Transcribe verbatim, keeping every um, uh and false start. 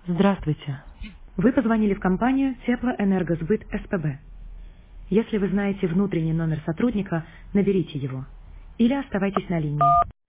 Здравствуйте. Вы позвонили в компанию Теплоэнергосбыт СПБ. Если вы знаете внутренний номер сотрудника, наберите его или оставайтесь на линии.